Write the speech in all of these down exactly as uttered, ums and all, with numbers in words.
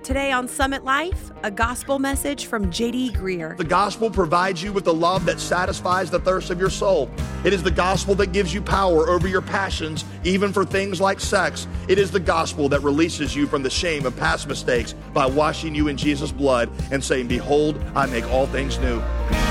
Today on Summit Life, a gospel message from J D Greear. The gospel provides you with the love that satisfies the thirst of your soul. It is the gospel that gives you power over your passions, even for things like sex. It is the gospel that releases you from the shame of past mistakes by washing you in Jesus' blood and saying, "Behold, I make all things new."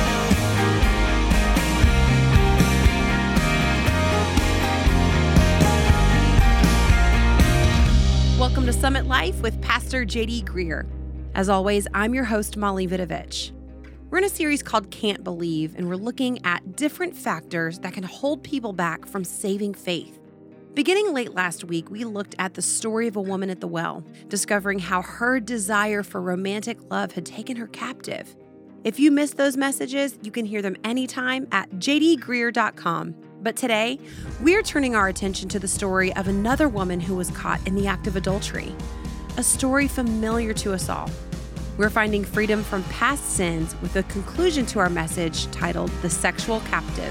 Welcome to Summit Life with Pastor J D Greear. As always, I'm your host, Molly Vidovich. We're in a series called Can't Believe, and we're looking at different factors that can hold people back from saving faith. Beginning late last week, we looked at the story of a woman at the well, discovering how her desire for romantic love had taken her captive. If you missed those messages, you can hear them anytime at j d greear dot com. But today, we're turning our attention to the story of another woman who was caught in the act of adultery, a story familiar to us all. We're finding freedom from past sins with a conclusion to our message titled The Sexual Captive.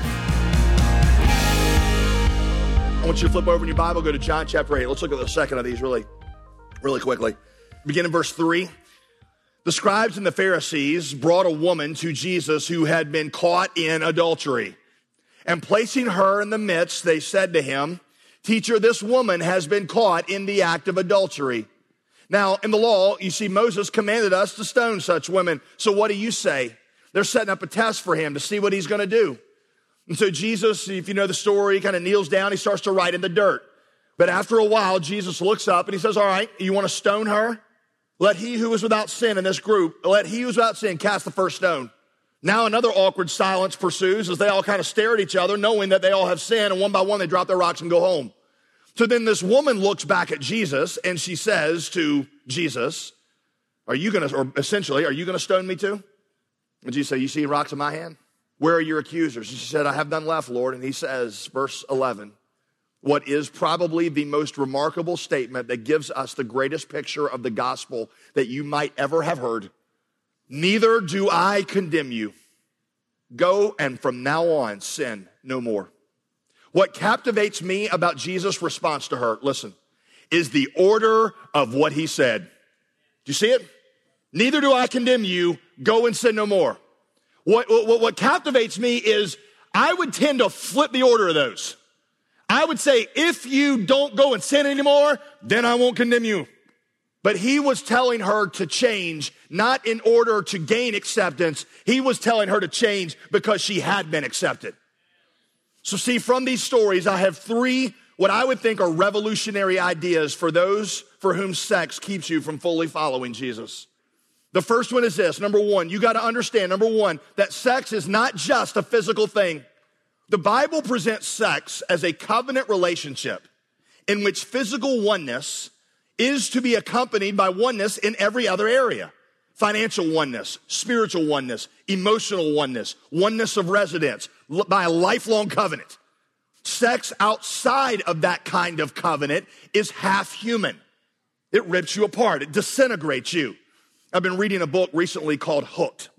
I want you to flip over in your Bible, go to John chapter eight. Let's look at the second of these really, really quickly. Begin in verse three. The scribes and the Pharisees brought a woman to Jesus who had been caught in adultery. And placing her in the midst, they said to him, "Teacher, this woman has been caught in the act of adultery." Now, in the law, you see, Moses commanded us to stone such women. So what do you say? They're setting up a test for him to see what he's going to do. And so Jesus, if you know the story, he kind of kneels down. He starts to write in the dirt. But after a while, Jesus looks up and he says, "All right, you want to stone her? Let he who is without sin in this group, let he who is without sin cast the first stone." Now another awkward silence pursues as they all kind of stare at each other, knowing that they all have sinned, and one by one they drop their rocks and go home. So then this woman looks back at Jesus and she says to Jesus, "Are you going to, or essentially, are you going to stone me too?" And Jesus said, "You see rocks in my hand? Where are your accusers?" And she said, "I have none left, Lord." And he says, verse eleven, what is probably the most remarkable statement that gives us the greatest picture of the gospel that you might ever have heard. "Neither do I condemn you. Go and from now on sin no more." What captivates me about Jesus' response to her, listen, is the order of what he said. Do you see it? "Neither do I condemn you. Go and sin no more." What, what, what captivates me is I would tend to flip the order of those. I would say, if you don't go and sin anymore, then I won't condemn you. But he was telling her to change, not in order to gain acceptance. He was telling her to change because she had been accepted. So see, from these stories, I have three, what I would think are revolutionary ideas for those for whom sex keeps you from fully following Jesus. The first one is this. Number one, you got to understand, number one, that sex is not just a physical thing. The Bible presents sex as a covenant relationship in which physical oneness is to be accompanied by oneness in every other area. Financial oneness, spiritual oneness, emotional oneness, oneness of residence, by a lifelong covenant. Sex outside of that kind of covenant is half human. It rips you apart. It disintegrates you. I've been reading a book recently called Hooked.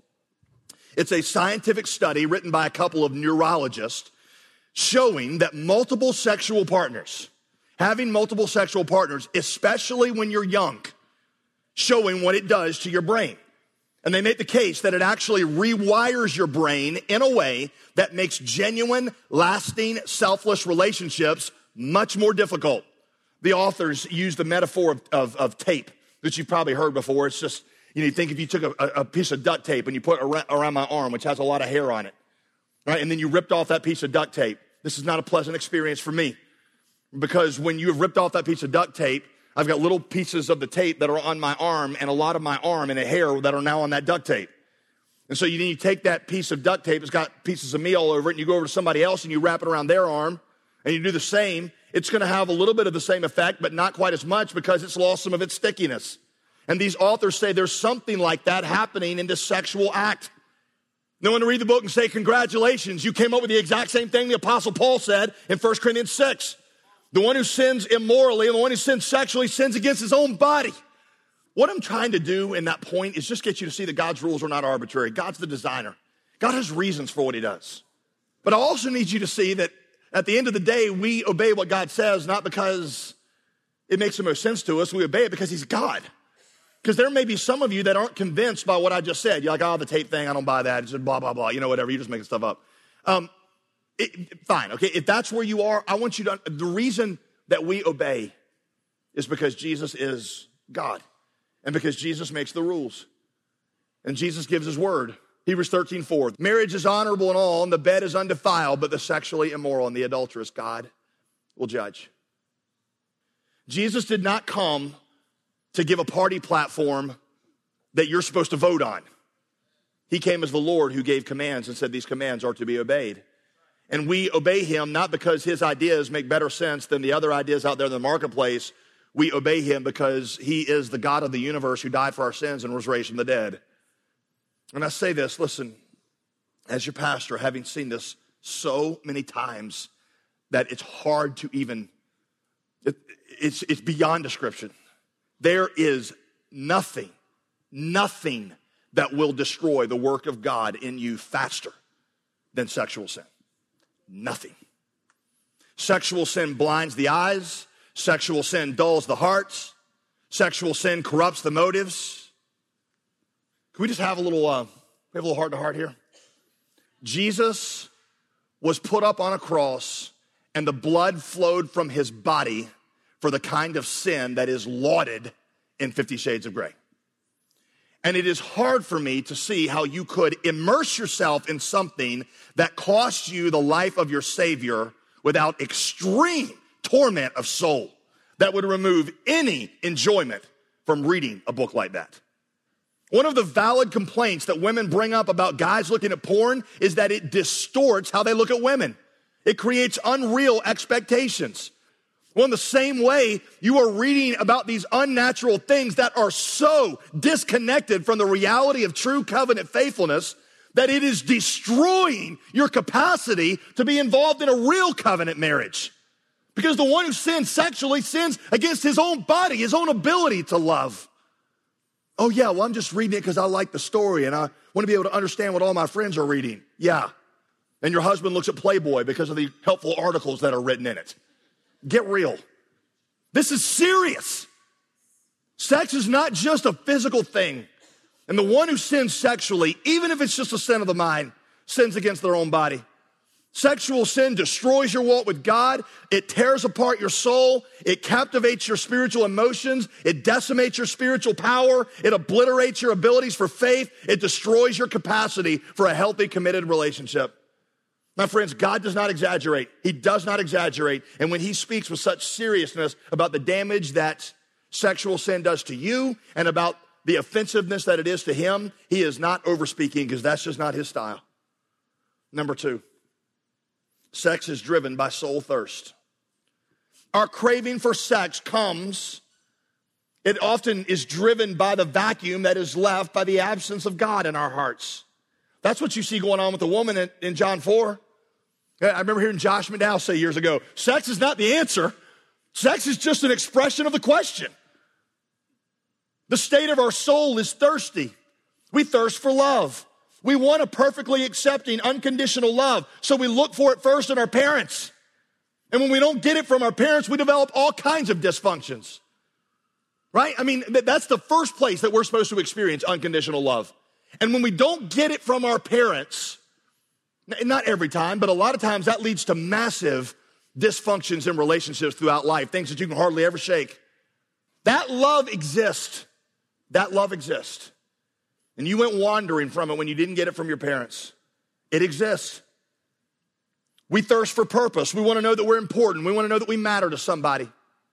It's a scientific study written by a couple of neurologists showing that multiple sexual partners, having multiple sexual partners, especially when you're young, showing what it does to your brain. And they make the case that it actually rewires your brain in a way that makes genuine, lasting, selfless relationships much more difficult. The authors use the metaphor of, of, of tape that you've probably heard before. It's just, you know, you think if you took a, a piece of duct tape and you put it around, around my arm, which has a lot of hair on it, right? And then you ripped off that piece of duct tape. This is not a pleasant experience for me. Because when you have ripped off that piece of duct tape, I've got little pieces of the tape that are on my arm and a lot of my arm and the hair that are now on that duct tape. And so you, then you take that piece of duct tape, it's got pieces of me all over it, and you go over to somebody else and you wrap it around their arm and you do the same. It's going to have a little bit of the same effect, but not quite as much because it's lost some of its stickiness. And these authors say there's something like that happening in this sexual act. No one to read the book and say, "Congratulations, you came up with the exact same thing the Apostle Paul said in First Corinthians six. The one who sins immorally and the one who sins sexually sins against his own body." What I'm trying to do in that point is just get you to see that God's rules are not arbitrary. God's the designer. God has reasons for what he does. But I also need you to see that at the end of the day, we obey what God says, not because it makes the most sense to us. We obey it because he's God. Because there may be some of you that aren't convinced by what I just said. You're like, oh, the tape thing, I don't buy that. It's just blah, blah, blah. You know, whatever. You're just making stuff up. Um, it, fine, okay? If that's where you are, I want you to, the reason that we obey is because Jesus is God and because Jesus makes the rules and Jesus gives his word. Hebrews thirteen four, marriage is honorable and all, and the bed is undefiled, but the sexually immoral and the adulterous God will judge. Jesus did not come to give a party platform that you're supposed to vote on. He came as the Lord who gave commands and said these commands are to be obeyed. And we obey him not because his ideas make better sense than the other ideas out there in the marketplace. We obey him because he is the God of the universe who died for our sins and was raised from the dead. And I say this, listen, as your pastor, having seen this so many times that it's hard to even, it, it's, it's beyond description. There is nothing, nothing that will destroy the work of God in you faster than sexual sin. Nothing. Sexual sin blinds the eyes. Sexual sin dulls the hearts. Sexual sin corrupts the motives. Can we just have a little, uh, we have a little heart to heart here? Jesus was put up on a cross and the blood flowed from his body for the kind of sin that is lauded in Fifty Shades of Grey. And it is hard for me to see how you could immerse yourself in something that costs you the life of your Savior without extreme torment of soul that would remove any enjoyment from reading a book like that. One of the valid complaints that women bring up about guys looking at porn is that it distorts how they look at women. It creates unreal expectations. Well, in the same way, you are reading about these unnatural things that are so disconnected from the reality of true covenant faithfulness that it is destroying your capacity to be involved in a real covenant marriage. Because the one who sins sexually sins against his own body, his own ability to love. Oh yeah, well, I'm just reading it because I like the story and I want to be able to understand what all my friends are reading. Yeah. And your husband looks at Playboy because of the helpful articles that are written in it. Get real. This is serious. Sex is not just a physical thing. And the one who sins sexually, even if it's just a sin of the mind, sins against their own body. Sexual sin destroys your walk with God. It tears apart your soul. It captivates your spiritual emotions. It decimates your spiritual power. It obliterates your abilities for faith. It destroys your capacity for a healthy, committed relationship. My friends, God does not exaggerate. He does not exaggerate. And when he speaks with such seriousness about the damage that sexual sin does to you and about the offensiveness that it is to him, he is not overspeaking because that's just not his style. Number two. Sex is driven by soul thirst. Our craving for sex comes, it often is driven by the vacuum that is left by the absence of God in our hearts. That's what you see going on with the woman in, in John four. I remember hearing Josh McDowell say years ago, sex is not the answer. Sex is just an expression of the question. The state of our soul is thirsty. We thirst for love. We want a perfectly accepting, unconditional love. So we look for it first in our parents. And when we don't get it from our parents, we develop all kinds of dysfunctions. Right? I mean, that's the first place that we're supposed to experience unconditional love. And when we don't get it from our parents, not every time, but a lot of times that leads to massive dysfunctions in relationships throughout life, things that you can hardly ever shake. That love exists. That love exists. And you went wandering from it when you didn't get it from your parents. It exists. We thirst for purpose. We want to know that we're important. We want to know that we matter to somebody.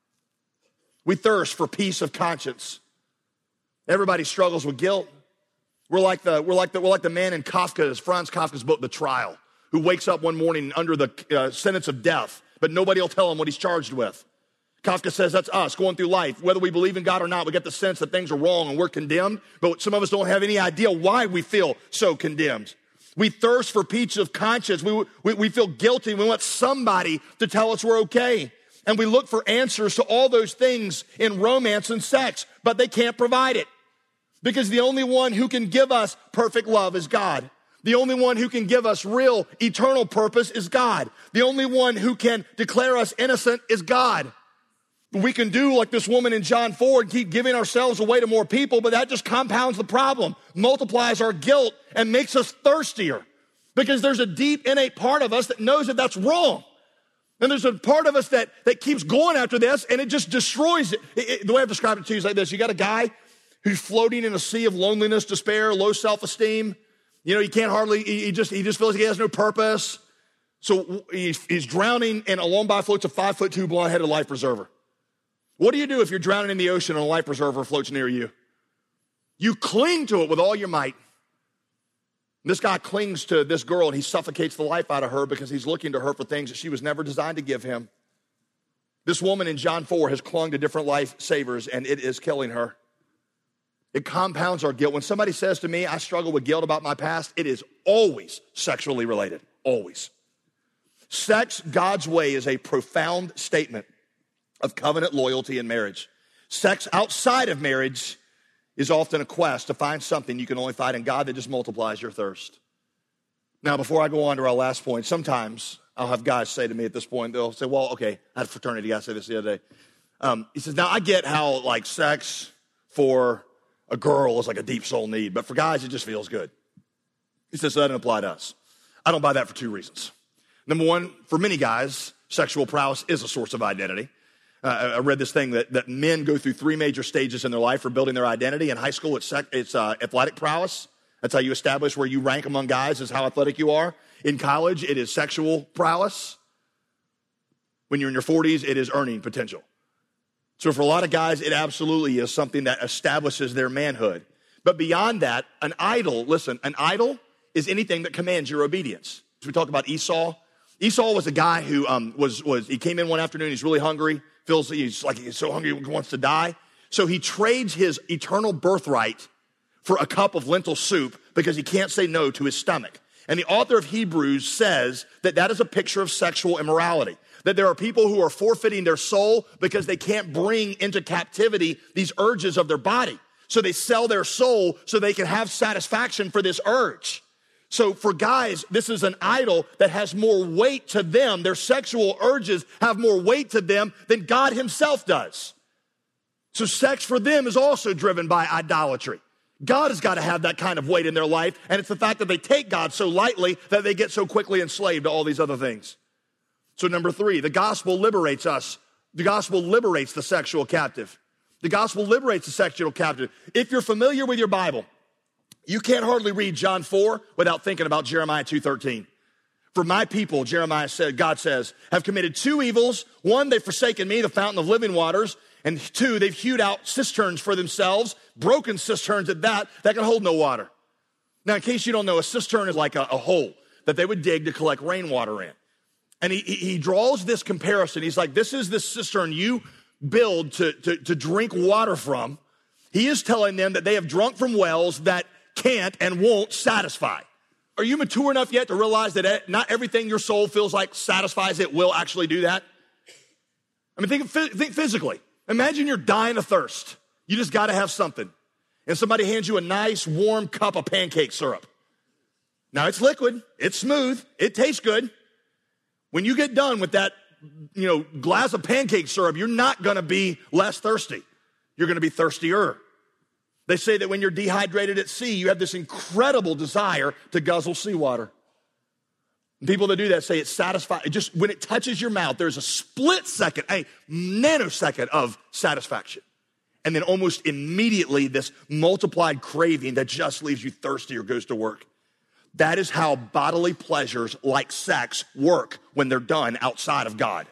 We thirst for peace of conscience. Everybody struggles with guilt. We're like the, we're like the, we're like the man in Kafka's, Franz Kafka's book, The Trial, who wakes up one morning under the uh, sentence of death, but nobody will tell him what he's charged with. Kafka says that's us going through life. Whether we believe in God or not, we get the sense that things are wrong and we're condemned, but some of us don't have any idea why we feel so condemned. We thirst for peace of conscience. We, we, we feel guilty. We want somebody to tell us we're okay. And we look for answers to all those things in romance and sex, but they can't provide it. Because the only one who can give us perfect love is God. The only one who can give us real eternal purpose is God. The only one who can declare us innocent is God. We can do like this woman in John four and keep giving ourselves away to more people, but that just compounds the problem, multiplies our guilt, and makes us thirstier because there's a deep innate part of us that knows that that's wrong. And there's a part of us that, that keeps going after this, and it just destroys it. It, it. The way I've described it to you is like this. You got a guy who's floating in a sea of loneliness, despair, low self-esteem. You know, he can't hardly, he, he just he just feels like he has no purpose. So he's, he's drowning, and along by floats a five-foot-two blonde-headed life preserver. What do you do if you're drowning in the ocean and a life preserver floats near you? You cling to it with all your might. This guy clings to this girl, and he suffocates the life out of her because he's looking to her for things that she was never designed to give him. This woman in John four has clung to different lifesavers, and it is killing her. It compounds our guilt. When somebody says to me, I struggle with guilt about my past, it is always sexually related, always. Sex, God's way, is a profound statement of covenant loyalty in marriage. Sex outside of marriage is often a quest to find something you can only find in God that just multiplies your thirst. Now, before I go on to our last point, sometimes I'll have guys say to me at this point, they'll say, well, okay, I had a fraternity guy say this the other day. Um, he says, now I get how like sex for a girl is like a deep soul need, but for guys, it just feels good. He says, so that doesn't apply to us. I don't buy that for two reasons. Number one, for many guys, sexual prowess is a source of identity. Uh, I read this thing that, that men go through three major stages in their life for building their identity. In high school, it's, sec- it's uh, athletic prowess. That's how you establish where you rank among guys, is how athletic you are. In college, it is sexual prowess. When you're in your forties, it is earning potential. So for a lot of guys, it absolutely is something that establishes their manhood. But beyond that, an idol, listen, an idol is anything that commands your obedience. So we talk about Esau. Esau was a guy who um, was, was, he came in one afternoon, he's really hungry, feels he's like he's so hungry he wants to die. So he trades his eternal birthright for a cup of lentil soup because he can't say no to his stomach. And the author of Hebrews says that that is a picture of sexual immorality. That there are people who are forfeiting their soul because they can't bring into captivity these urges of their body. So they sell their soul so they can have satisfaction for this urge. So for guys, this is an idol that has more weight to them. Their sexual urges have more weight to them than God himself does. So sex for them is also driven by idolatry. God has got to have that kind of weight in their life, and it's the fact that they take God so lightly that they get so quickly enslaved to all these other things. So number three, the gospel liberates us. The gospel liberates the sexual captive. The gospel liberates the sexual captive. If you're familiar with your Bible, you can't hardly read John four without thinking about Jeremiah two thirteen. For my people, Jeremiah said, God says, have committed two evils. One, they've forsaken me, the fountain of living waters. And two, they've hewed out cisterns for themselves, broken cisterns at that, that can hold no water. Now, in case you don't know, a cistern is like a, a hole that they would dig to collect rainwater in. And he, he draws this comparison. He's like, this is the cistern you build to, to, to drink water from. He is telling them that they have drunk from wells that can't and won't satisfy. Are you mature enough yet to realize that not everything your soul feels like satisfies it will actually do that? I mean, think, think physically. Imagine you're dying of thirst. You just got to have something. And somebody hands you a nice warm cup of pancake syrup. Now it's liquid, it's smooth, it tastes good. When you get done with that, you know, glass of pancake syrup, you're not going to be less thirsty. You're going to be thirstier. They say that when you're dehydrated at sea, you have this incredible desire to guzzle seawater. People that do that say it's satisfying. It just, when it touches your mouth, there's a split second, a nanosecond of satisfaction. And then almost immediately, this multiplied craving that just leaves you thirsty or goes to work. That is how bodily pleasures like sex work when they're done outside of God.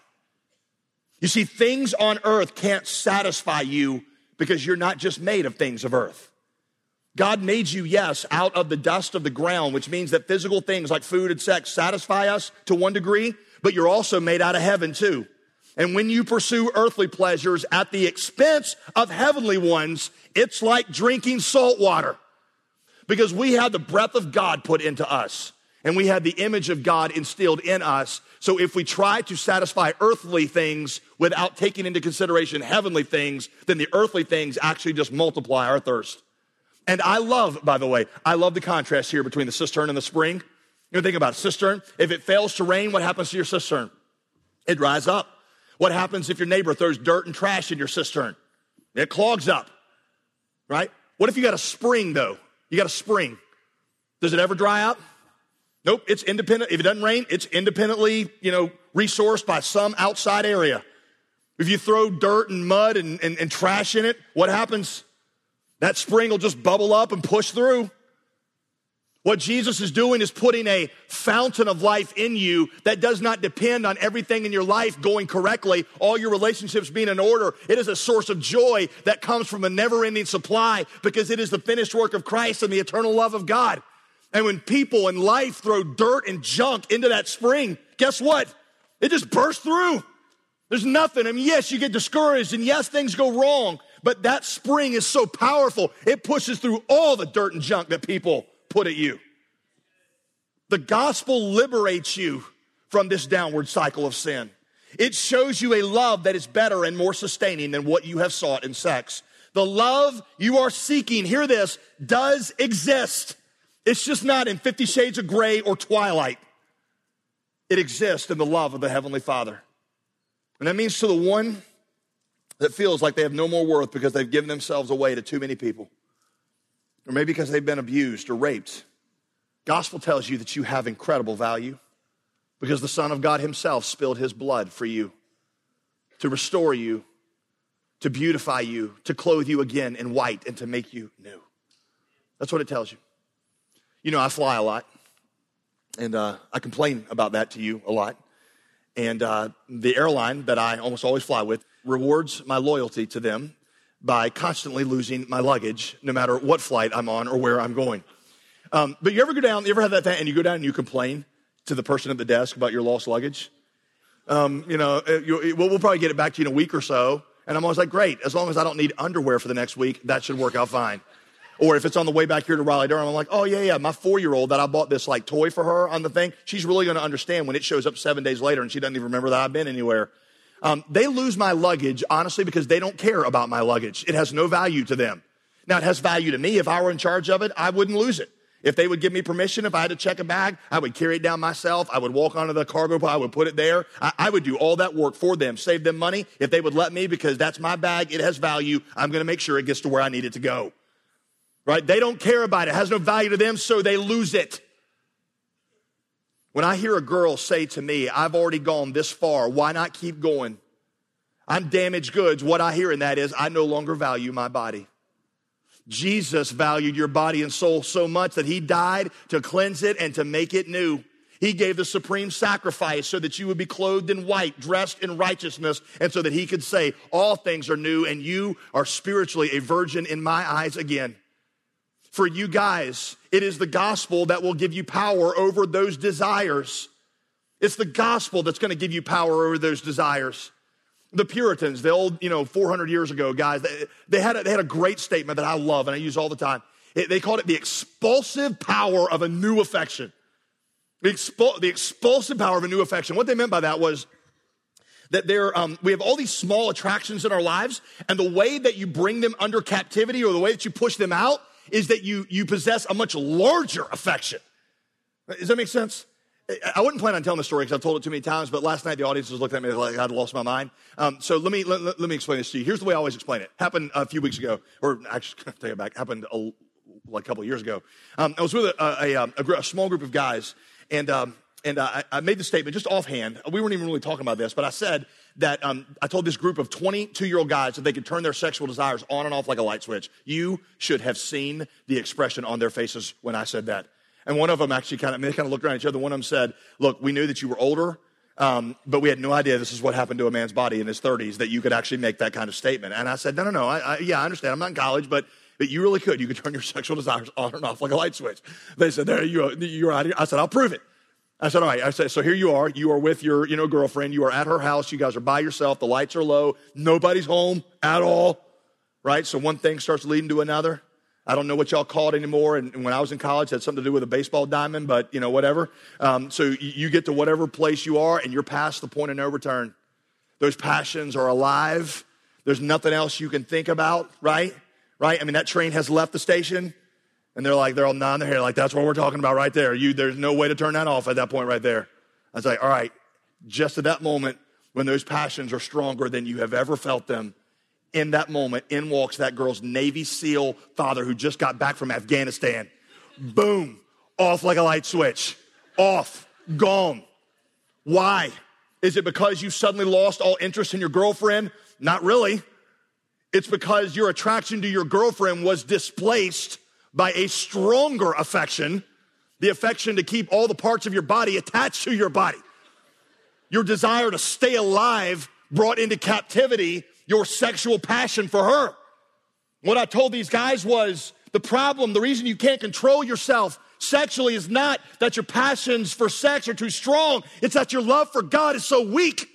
You see, things on earth can't satisfy you because you're not just made of things of earth. God made you, yes, out of the dust of the ground, which means that physical things like food and sex satisfy us to one degree, but you're also made out of heaven too. And when you pursue earthly pleasures at the expense of heavenly ones, it's like drinking salt water. Because we have the breath of God put into us, and we have the image of God instilled in us. So if we try to satisfy earthly things without taking into consideration heavenly things, then the earthly things actually just multiply our thirst. And I love, by the way, I love the contrast here between the cistern and the spring. You know, think about it. Cistern, if it fails to rain, what happens to your cistern? It dries up. What happens if your neighbor throws dirt and trash in your cistern? It clogs up, right? What if you got a spring, though? You got a spring. Does it ever dry up? Nope, it's independent. If it doesn't rain, it's independently, you know, resourced by some outside area. If you throw dirt and mud and, and, and trash in it, what happens? That spring will just bubble up and push through. What Jesus is doing is putting a fountain of life in you that does not depend on everything in your life going correctly, all your relationships being in order. It is a source of joy that comes from a never-ending supply because it is the finished work of Christ and the eternal love of God. And when people in life throw dirt and junk into that spring, guess what? It just bursts through. There's nothing. I mean, yes, you get discouraged, and yes, things go wrong, but that spring is so powerful, it pushes through all the dirt and junk that people put at you. The gospel liberates you from this downward cycle of sin. It shows you a love that is better and more sustaining than what you have sought in sex. The love you are seeking, hear this, does exist. It's just not in Fifty Shades of Grey or Twilight. It exists in the love of the Heavenly Father. And that means to the one that feels like they have no more worth because they've given themselves away to too many people, or maybe because they've been abused or raped, gospel tells you that you have incredible value because the Son of God himself spilled his blood for you to restore you, to beautify you, to clothe you again in white, and to make you new. That's what it tells you. You know, I fly a lot, and uh, I complain about that to you a lot. And uh, the airline that I almost always fly with rewards my loyalty to them by constantly losing my luggage, no matter what flight I'm on or where I'm going. Um, but you ever go down, you ever have that thing, and you go down and you complain to the person at the desk about your lost luggage? Um, you know, you, we'll, we'll probably get it back to you in a week or so. And I'm always like, great, as long as I don't need underwear for the next week, that should work out fine. Or if it's on the way back here to Raleigh-Durham, I'm like, oh, yeah, yeah, my four-year-old that I bought this like toy for her on the thing, she's really going to understand when it shows up seven days later and she doesn't even remember that I've been anywhere. Um, they lose my luggage, honestly, because they don't care about my luggage. It has no value to them. Now, it has value to me. If I were in charge of it, I wouldn't lose it. If they would give me permission, if I had to check a bag, I would carry it down myself. I would walk onto the cargo pile. I would put it there. I, I would do all that work for them, save them money. If they would let me, because that's my bag, it has value, I'm going to make sure it gets to where I need it to go. Right? They don't care about it. It has no value to them, so they lose it. When I hear a girl say to me, I've already gone this far, why not keep going? I'm damaged goods. What I hear in that is, I no longer value my body. Jesus valued your body and soul so much that he died to cleanse it and to make it new. He gave the supreme sacrifice so that you would be clothed in white, dressed in righteousness, and so that he could say, all things are new and you are spiritually a virgin in my eyes again. For you guys, it is the gospel that will give you power over those desires. It's the gospel that's going to give you power over those desires. The Puritans, the old, you know, four hundred years ago, guys, they, they, had a, they had a great statement that I love and I use all the time. It, they called it the expulsive power of a new affection. The, expu- the expulsive power of a new affection. What they meant by that was that there, um, we have all these small attractions in our lives, and the way that you bring them under captivity or the way that you push them out is that you, you possess a much larger affection. Does that make sense? I wouldn't plan on telling the story because I've told it too many times, but last night the audience was looking at me like I'd lost my mind. Um, so let me let, let me explain this to you. Here's the way I always explain it. Happened a few weeks ago, or actually, take it back. Happened a, like a couple of years ago. Um, I was with a, a, a, a, a small group of guys, and um, and uh, I, I made the statement just offhand. We weren't even really talking about this, but I said that um, I told this group of twenty-two-year-old guys that they could turn their sexual desires on and off like a light switch. You should have seen the expression on their faces when I said that. And one of them actually kind of, they kind of looked around each other. One of them said, look, we knew that you were older, um, but we had no idea this is what happened to a man's body in his thirties, that you could actually make that kind of statement. And I said, no, no, no. I, I, yeah, I understand. I'm not in college, but but you really could. You could turn your sexual desires on and off like a light switch. They said, there you are. You're out here. I said, I'll prove it. I said, all right. I said, so here you are. You are with your, you know, girlfriend. You are at her house. You guys are by yourself. The lights are low. Nobody's home at all, right? So one thing starts leading to another. I don't know what y'all call it anymore. And when I was in college, it had something to do with a baseball diamond, but, you know, whatever. Um, so you get to whatever place you are, and you're past the point of no return. Those passions are alive. There's nothing else you can think about, right? Right? I mean, that train has left the station, and they're like, they're all nodding their head, like, that's what we're talking about right there. You, there's no way to turn that off at that point right there. I was like, all right, just at that moment, when those passions are stronger than you have ever felt them, in that moment, in walks that girl's Navy SEAL father who just got back from Afghanistan. Boom, off like a light switch. Off, gone. Why? Is it because you suddenly lost all interest in your girlfriend? Not really. It's because your attraction to your girlfriend was displaced by a stronger affection, the affection to keep all the parts of your body attached to your body. Your desire to stay alive brought into captivity your sexual passion for her. What I told these guys was the problem, the reason you can't control yourself sexually is not that your passions for sex are too strong. It's that your love for God is so weak.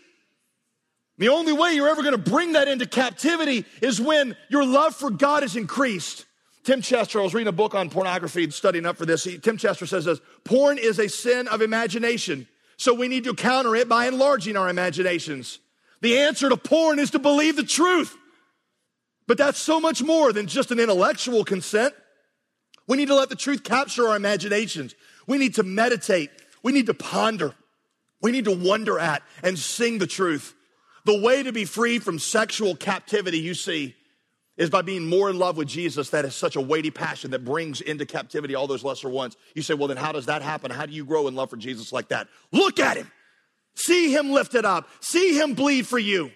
The only way you're ever going to bring that into captivity is when your love for God is increased. Tim Chester, I was reading a book on pornography and studying up for this. He, Tim Chester says this, porn is a sin of imagination. So we need to counter it by enlarging our imaginations. The answer to porn is to believe the truth. But that's so much more than just an intellectual consent. We need to let the truth capture our imaginations. We need to meditate. We need to ponder. We need to wonder at and sing the truth. The way to be free from sexual captivity, you see, is by being more in love with Jesus. That is such a weighty passion that brings into captivity all those lesser ones. You say, well, then how does that happen? How do you grow in love for Jesus like that? Look at him. See him lifted up. See him bleed for you.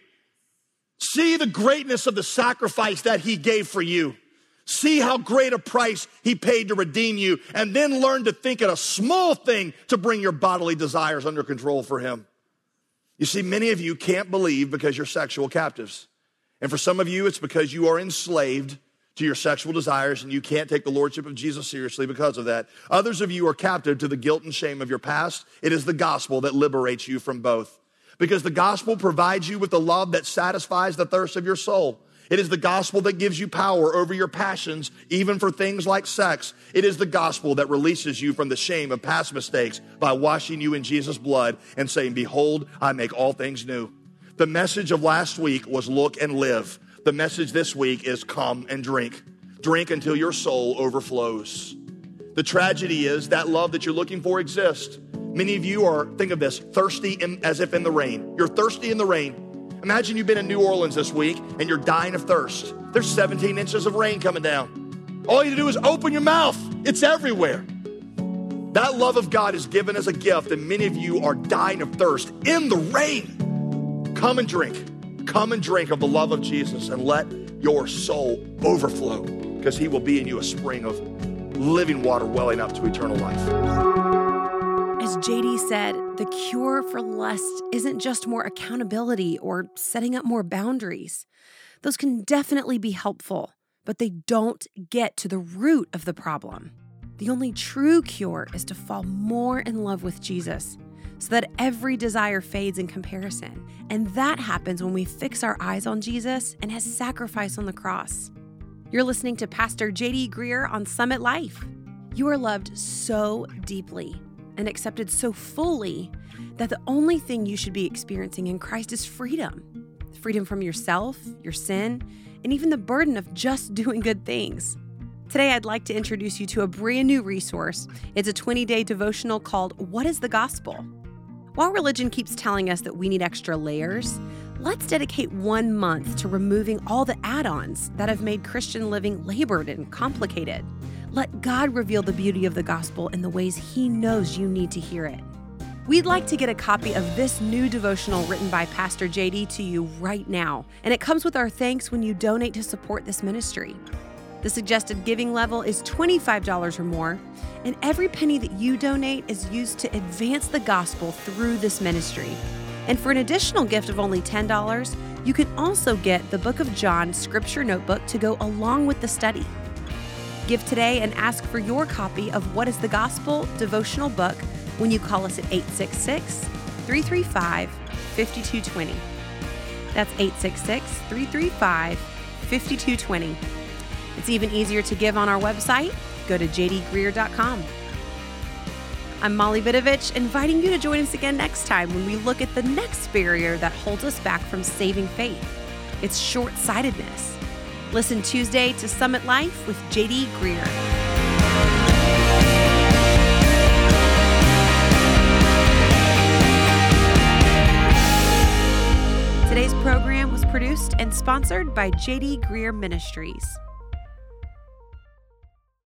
See the greatness of the sacrifice that he gave for you. See how great a price he paid to redeem you, and then learn to think it a small thing to bring your bodily desires under control for him. You see, many of you can't believe because you're sexual captives. And for some of you, it's because you are enslaved to your sexual desires and you can't take the lordship of Jesus seriously because of that. Others of you are captive to the guilt and shame of your past. It is the gospel that liberates you from both. Because the gospel provides you with the love that satisfies the thirst of your soul. It is the gospel that gives you power over your passions, even for things like sex. It is the gospel that releases you from the shame of past mistakes by washing you in Jesus' blood and saying, behold, I make all things new. The message of last week was look and live. The message this week is come and drink. Drink until your soul overflows. The tragedy is that love that you're looking for exists. Many of you are, think of this, thirsty in, as if in the rain. You're thirsty in the rain. Imagine you've been in New Orleans this week and you're dying of thirst. There's seventeen inches of rain coming down. All you do is open your mouth. It's everywhere. That love of God is given as a gift, and many of you are dying of thirst in the rain. Come and drink. Come and drink of the love of Jesus and let your soul overflow, because he will be in you a spring of living water welling up to eternal life. As J D said, the cure for lust isn't just more accountability or setting up more boundaries. Those can definitely be helpful, but they don't get to the root of the problem. The only true cure is to fall more in love with Jesus so that every desire fades in comparison. And that happens when we fix our eyes on Jesus and his sacrifice on the cross. You're listening to Pastor J D Greear on Summit Life. You are loved so deeply and accepted so fully that the only thing you should be experiencing in Christ is freedom. Freedom from yourself, your sin, and even the burden of just doing good things. Today, I'd like to introduce you to a brand new resource. It's a twenty-day devotional called What is the Gospel? While religion keeps telling us that we need extra layers, let's dedicate one month to removing all the add-ons that have made Christian living labored and complicated. Let God reveal the beauty of the gospel in the ways he knows you need to hear it. We'd like to get a copy of this new devotional written by Pastor J D to you right now, and it comes with our thanks when you donate to support this ministry. The suggested giving level is twenty-five dollars or more, and every penny that you donate is used to advance the gospel through this ministry. And for an additional gift of only ten dollars, you can also get the Book of John Scripture Notebook to go along with the study. Give today and ask for your copy of What is the Gospel devotional book when you call us at eight six six, three three five, five two two zero. That's eight six six, three three five, five two two zero. It's even easier to give on our website. Go to j d greear dot com. I'm Molly Vidovich, inviting you to join us again next time when we look at the next barrier that holds us back from saving faith. It's short-sightedness. Listen Tuesday to Summit Life with J D Greear. Today's program was produced and sponsored by J D Greer Ministries.